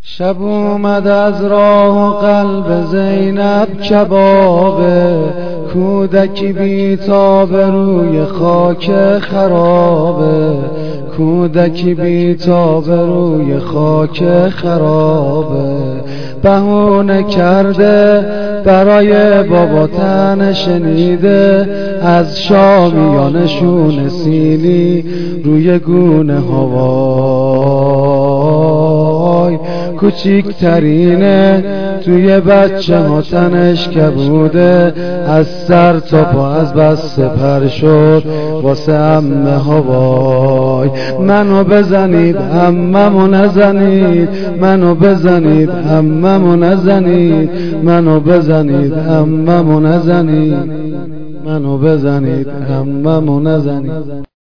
شب اومد از راه و قلب زینب کبابه، کودکی بیتاب روی خاک خرابه، کودکی بیتاب روی خاک خرابه. بهونه کرده برای بابا تن شنیده، از شامیانشون سیلی روی گونه هوای، کوچیکترینه توی بچه ها تنش کبوده، از سر تا پا از بس سپر شد واسه عمه هوای. منو بزنید عممو نزنید، منو بزنید عممو نزنید، منو بزنید عممو نزنید، منو بزنید عممو نزنید.